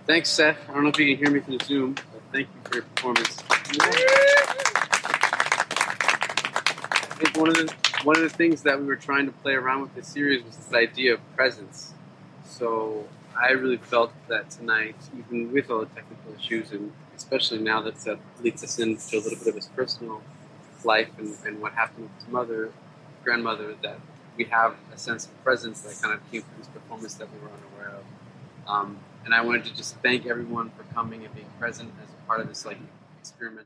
Thanks, Seth. I don't know if you can hear me through Zoom, but thank you for your performance. I think one of the things that we were trying to play around with this series was this idea of presence. So I really felt that tonight, even with all the technical issues, and especially now that Seth leads us into a little bit of his personal life and what happened with his grandmother, that we have a sense of presence that kind of came through this performance that we were unaware of. And I wanted to just thank everyone for coming and being present as a part of this experiment.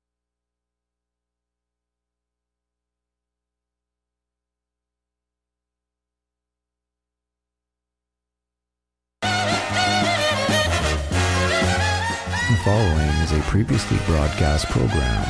The following is a previously broadcast program.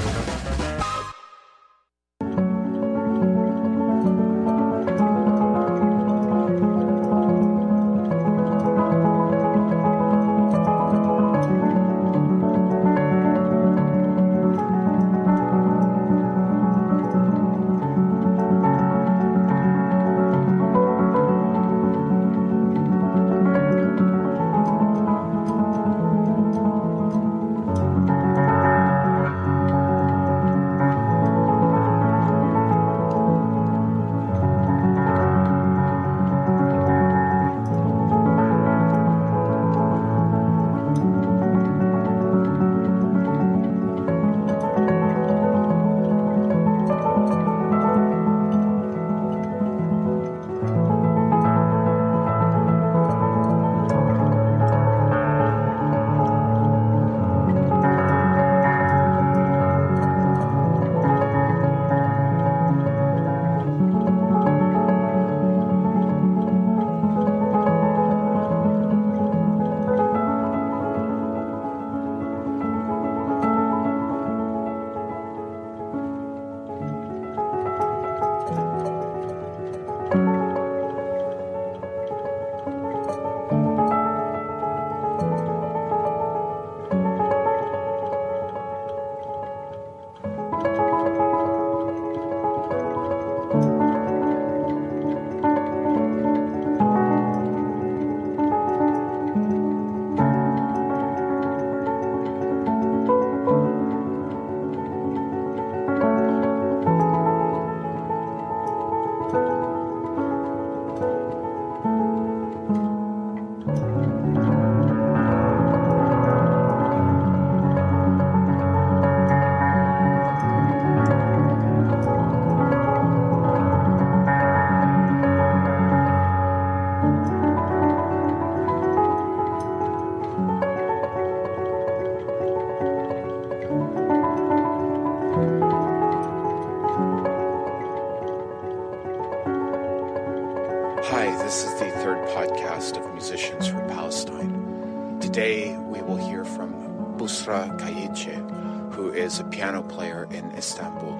Hi, this is the third podcast of Musicians for Palestine. Today we will hear from Busra Kayece, who is a piano player in Istanbul.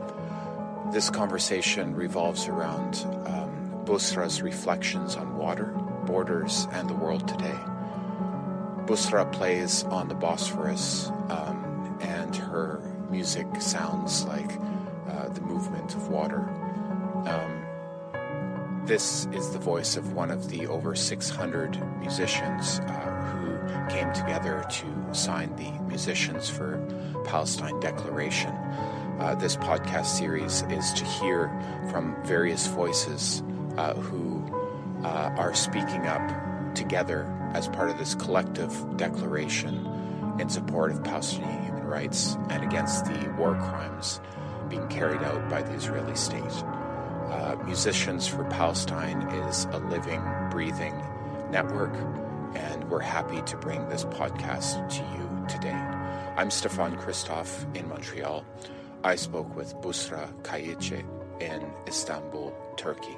This conversation revolves around Busra's reflections on water, borders, and the world today. Busra plays on the Bosphorus, and her music sounds like the movement of water. This is the voice of one of the over 600 musicians who came together to sign the Musicians for Palestine Declaration. This podcast series is to hear from various voices who are speaking up together as part of this collective declaration in support of Palestinian human rights and against the war crimes being carried out by the Israeli state. Musicians for Palestine is a living, breathing network, and we're happy to bring this podcast to you today. I'm Stefan Christoph in Montreal. I spoke with Busra Kayece in Istanbul, Turkey.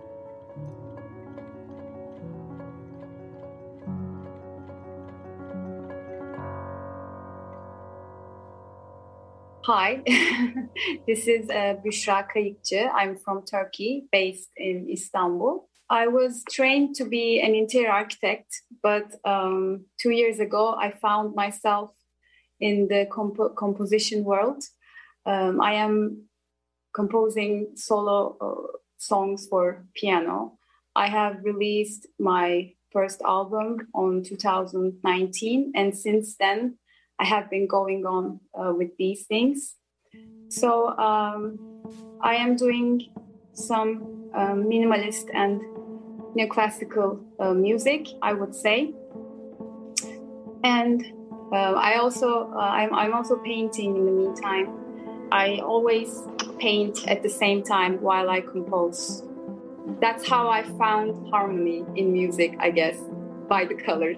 Hi, this is Büşra Kayıkçı. I'm from Turkey, based in Istanbul. I was trained to be an interior architect, but 2 years ago, I found myself in the composition world. I am composing solo songs for piano. I have released my first album on 2019, and since then I have been going on with these things. So I am doing some minimalist and neoclassical music, I would say, and I'm also painting in the meantime. I always paint at the same time while I compose. That's how I found harmony in music, I guess, by the colors.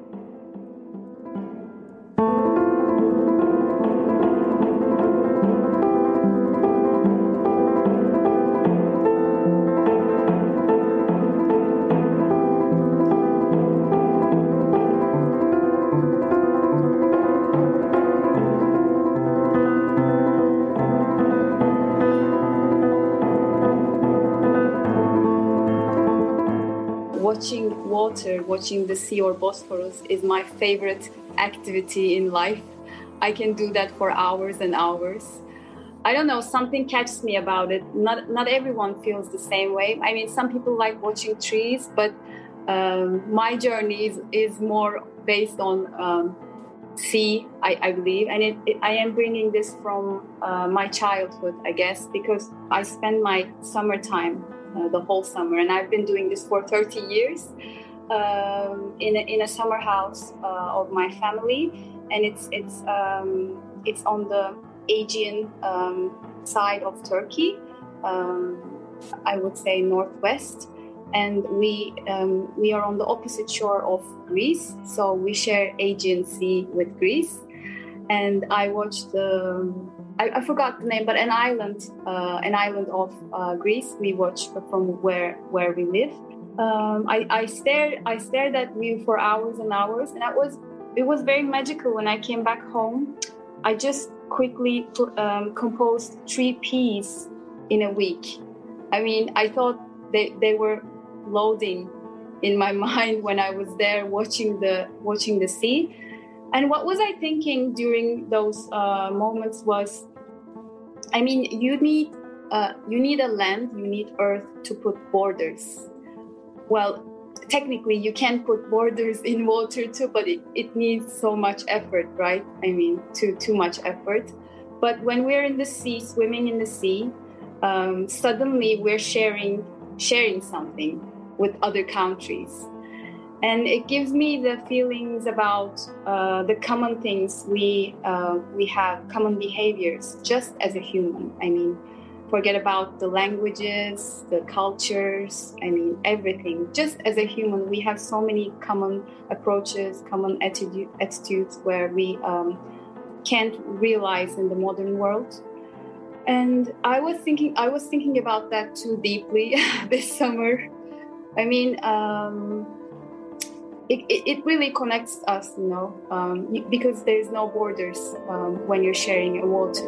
Watching water, watching the sea or Bosphorus is my favorite activity in life. I can do that for hours and hours. I don't know, something catches me about it. Not everyone feels the same way. I mean, some people like watching trees, but my journey is more based on sea, I believe. And I am bringing this from my childhood, I guess, because I spend my summertime the whole summer, and I've been doing this for 30 years in a summer house of my family, and it's on the Aegean side of Turkey, I would say northwest, and we are on the opposite shore of Greece, so we share Aegean Sea with Greece. And I watched I forgot the name, but an island of Greece. We watched from where we live. I stared at view for hours and hours, and it was very magical. When I came back home, I just quickly composed 3 pieces in a week. I mean, I thought they were loading in my mind when I was there watching the sea. And what was I thinking during those moments was, I mean, you need a land, you need earth to put borders. Well, technically you can put borders in water too, but it needs so much effort, right? I mean, too much effort. But when we're in the sea, swimming in the sea, suddenly we're sharing something with other countries. And it gives me the feelings about the common things we have, common behaviors, just as a human. I mean, forget about the languages, the cultures, I mean, everything. Just as a human, we have so many common approaches, common attitudes where we can't realize in the modern world. And I was thinking about that too deeply this summer. I mean, it really connects us, you know, because there's no borders when you're sharing a water.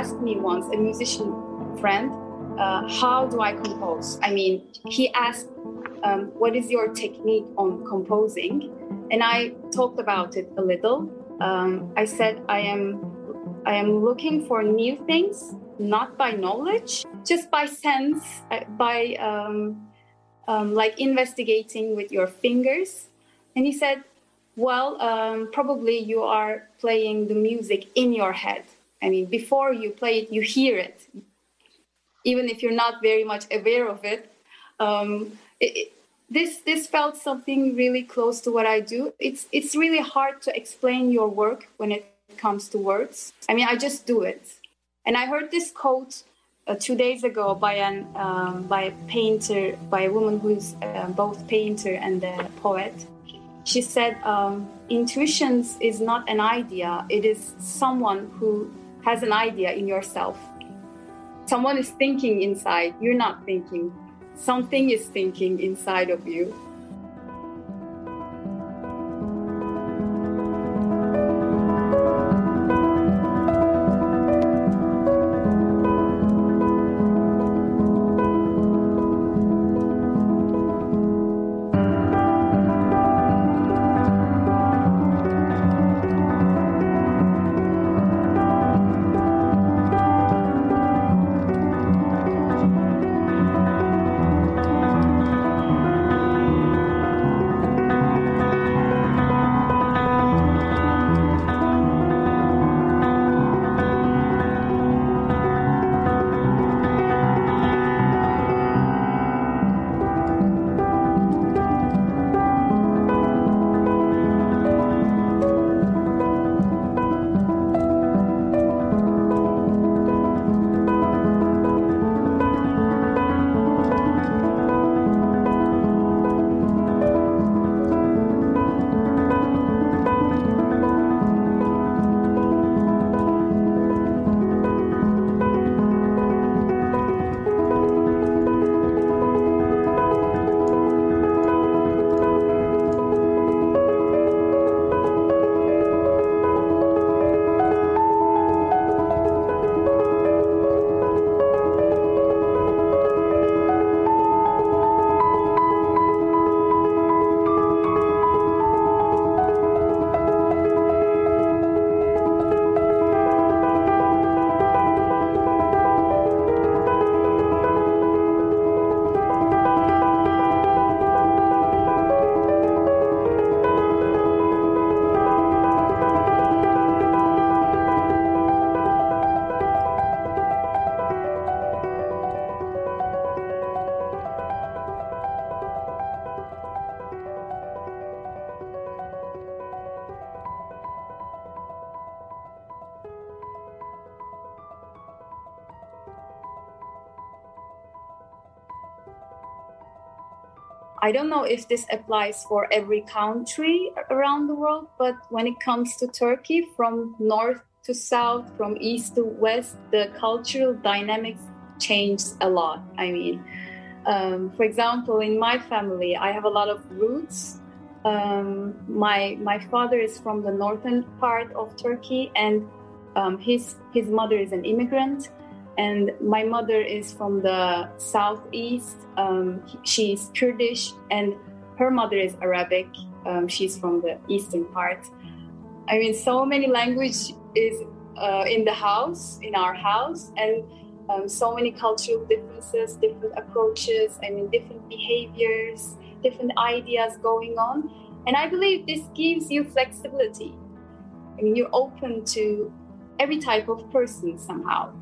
asked me once, a musician friend, how do I compose? I mean, he asked, what is your technique on composing? And I talked about it a little. I said, I am looking for new things, not by knowledge, just by sense, by like investigating with your fingers. And he said, well, probably you are playing the music in your head. I mean, before you play it, you hear it. Even if you're not very much aware of it. This felt something really close to what I do. It's really hard to explain your work when it comes to words. I mean, I just do it. And I heard this quote 2 days ago by a painter, by a woman who's both painter and a poet. She said, intuitions is not an idea. It is someone who has an idea in yourself. Someone is thinking inside. You're not thinking. Something is thinking inside of you. I don't know if this applies for every country around the world, but when it comes to Turkey, from north to south, from east to west, the cultural dynamics changed a lot. I mean, for example, in my family, I have a lot of roots. My father is from the northern part of Turkey, and his mother is an immigrant. And my mother is from the southeast. She's Kurdish, and her mother is Arabic. She's from the eastern part. I mean, so many language is in the house, in our house, and so many cultural differences, different approaches, I mean, different behaviors, different ideas going on. And I believe this gives you flexibility. I mean, you're open to every type of person somehow.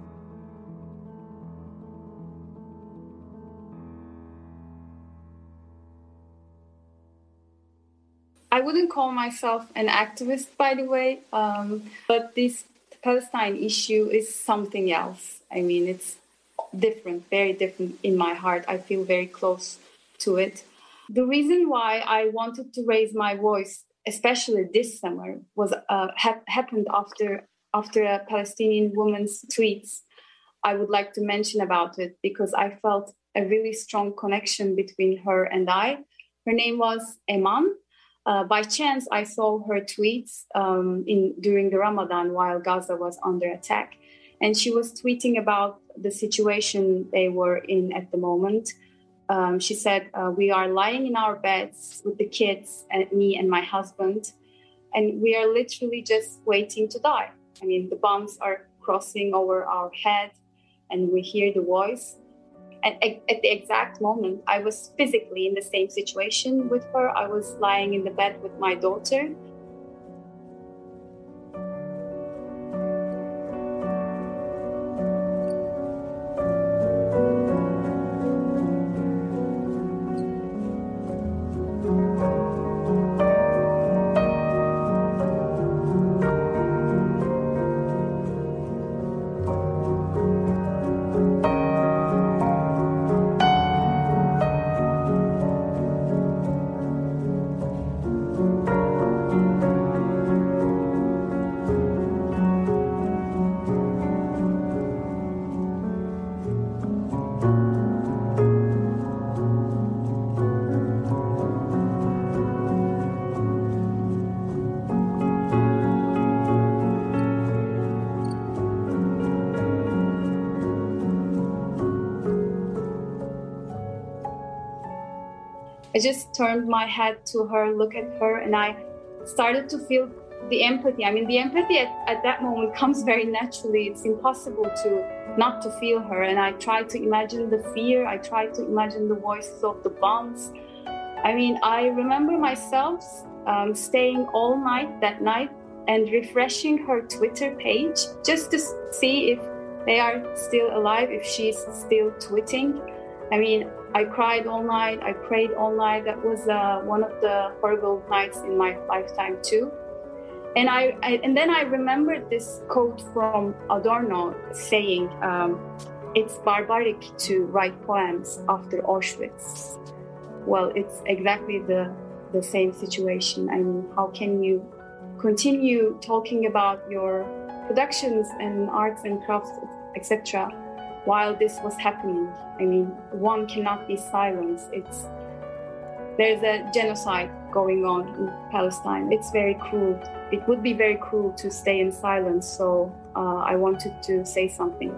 I wouldn't call myself an activist, by the way, but this Palestine issue is something else. I mean, it's different, very different in my heart. I feel very close to it. The reason why I wanted to raise my voice, especially this summer, was happened after a Palestinian woman's tweets. I would like to mention about it because I felt a really strong connection between her and I. Her name was Eman. By chance, I saw her tweets during the Ramadan while Gaza was under attack. And she was tweeting about the situation they were in at the moment. She said, we are lying in our beds with the kids and me and my husband, and we are literally just waiting to die. I mean, the bombs are crossing over our head and we hear the voice. And at the exact moment, I was physically in the same situation with her. I was lying in the bed with my daughter. I just turned my head to her, look at her, and I started to feel the empathy. I mean, the empathy at that moment comes very naturally. It's impossible not to feel her. And I tried to imagine the fear. I tried to imagine the voices of the bombs. I mean, I remember myself staying all night that night and refreshing her Twitter page just to see if they are still alive, if she's still tweeting. I mean, I cried all night, I prayed all night. That was one of the horrible nights in my lifetime too. And then I remembered this quote from Adorno saying, it's barbaric to write poems after Auschwitz. Well, it's exactly the same situation. I mean, how can you continue talking about your productions and arts and crafts, etc., while this was happening? I mean, one cannot be silenced. There's a genocide going on in Palestine. It's very cruel. It would be very cruel to stay in silence. So I wanted to say something.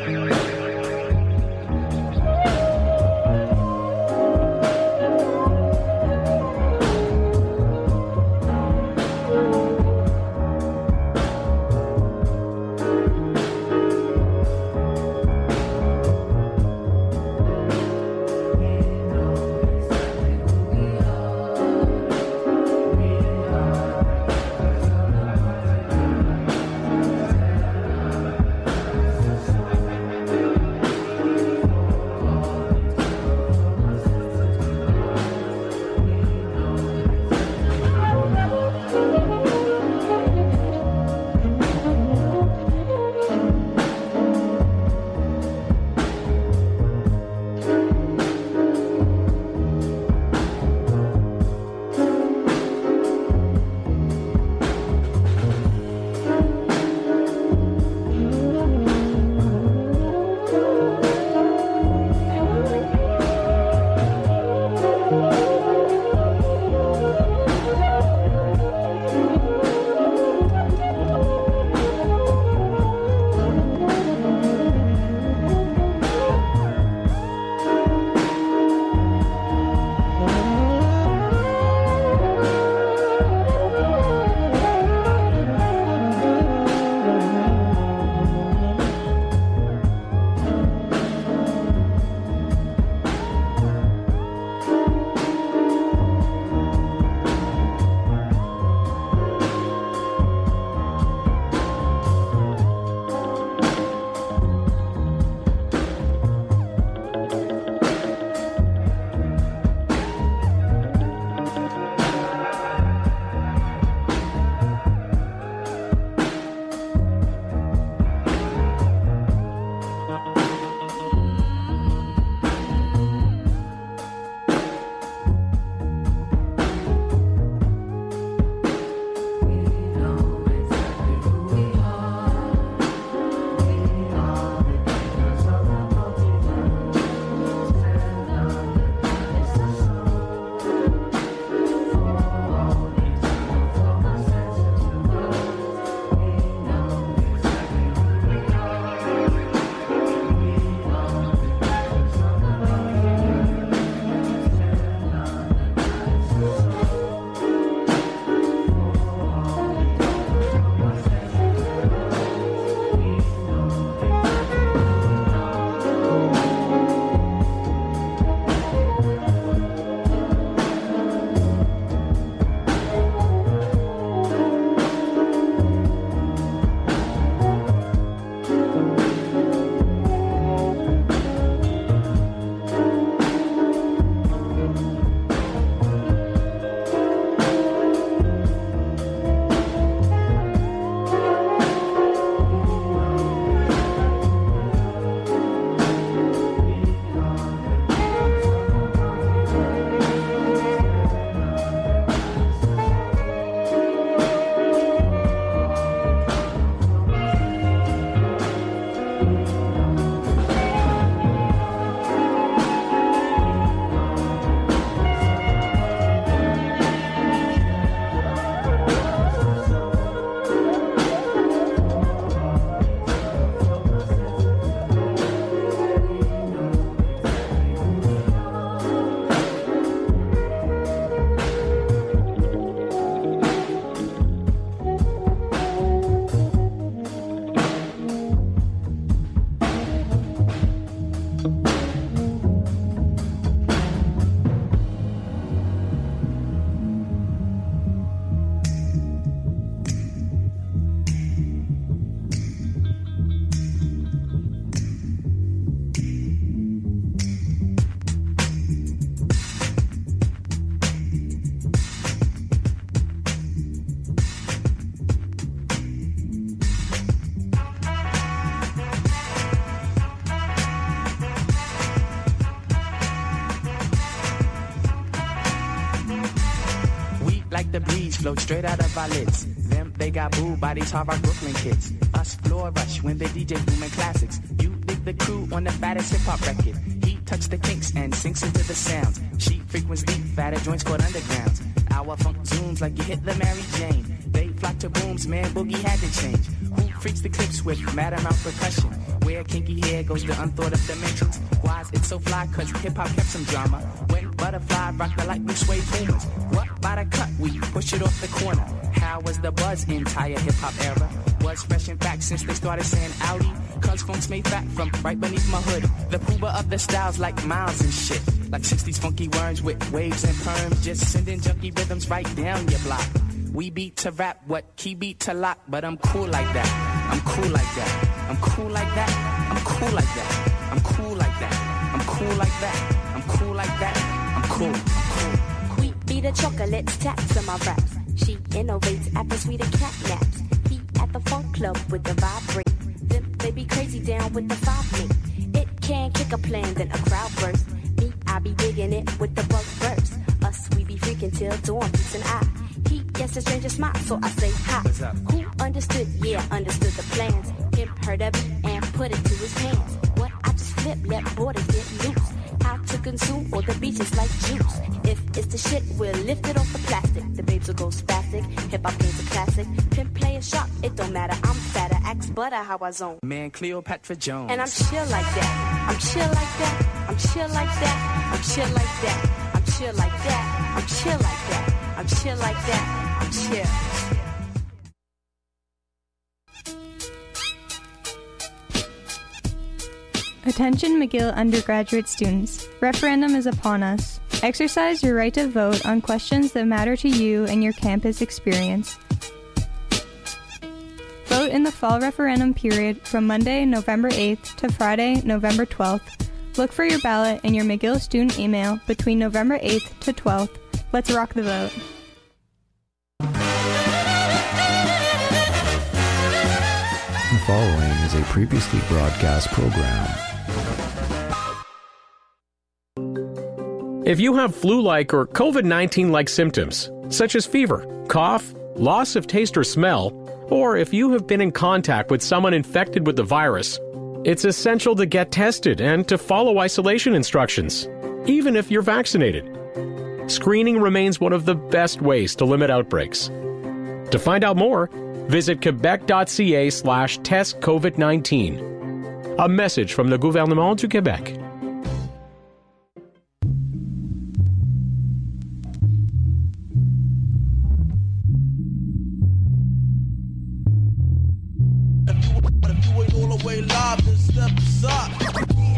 like the breeze, float straight out of our lids. Them, they got booed by these hard rock Brooklyn kids. Us floor rush when the DJ booming classics. You dig the crew on the fattest hip hop record. He touch the kinks and sinks into the sounds. She frequents deep, fatter joints called undergrounds. Our funk zooms like you hit the Mary Jane. They flock to booms, man, boogie had to change. Who freaks the clips with mad amount percussion? Where kinky hair goes to unthought of dimensions. Why is it so fly? Cause hip-hop kept some drama. When Butterfly rocked the light blue suede boomers. What by the cut? We push it off the corner. How was the buzz entire hip-hop era? Was fresh in fact since they started saying Audi. Cause funks made fat from right beneath my hood. The pooba of the styles like miles and shit. Like 60s funky worms with waves and perms. Just sending junky rhythms right down your block. We beat to rap, what key beat to lock. But I'm cool like that. I'm cool like that. I'm cool like that. I'm cool like that. I'm cool like that. I'm cool like that. I'm cool like that. I'm cool. I'm cool. Queen be the chocolates, taps on my raps. She innovates after sweeter cat naps. He at the funk club with the vibrate. Them they be crazy down with the 5 me. It can kick a plan, then a crowd burst. Me, I be digging it with the bug burst. Us, we be freaking till dawn, peace and I. He gets a stranger smile, so I say hi. Who understood? Yeah, understood the plans. Him heard of it and put it to his hands. What I just flip, let borders get loose. How to consume all the beaches like juice. If it's the shit, we'll lift it off the plastic. The babes will go spastic. Hip hop game's a classic. Pimp playing sharp, it don't matter. I'm fatter, axe butter, how I zone. Man, Cleopatra Jones. And I'm chill like that. I'm chill like that. I'm chill like that. I'm chill like that. I'm chill like that. I'm chill like that. I'm chill like that. I'm chill. Attention McGill undergraduate students. Referendum is upon us. Exercise your right to vote on questions that matter to you and your campus experience. Vote in the fall referendum period from Monday, November 8th to Friday, November 12th. Look for your ballot in your McGill student email between November 8th to 12th. Let's rock the vote. The following is a previously broadcast program. If you have flu-like or COVID-19-like symptoms, such as fever, cough, loss of taste or smell, or if you have been in contact with someone infected with the virus, it's essential to get tested and to follow isolation instructions, even if you're vaccinated. Screening remains one of the best ways to limit outbreaks. To find out more, visit quebec.ca/testcovid19. A message from the Gouvernement du Québec.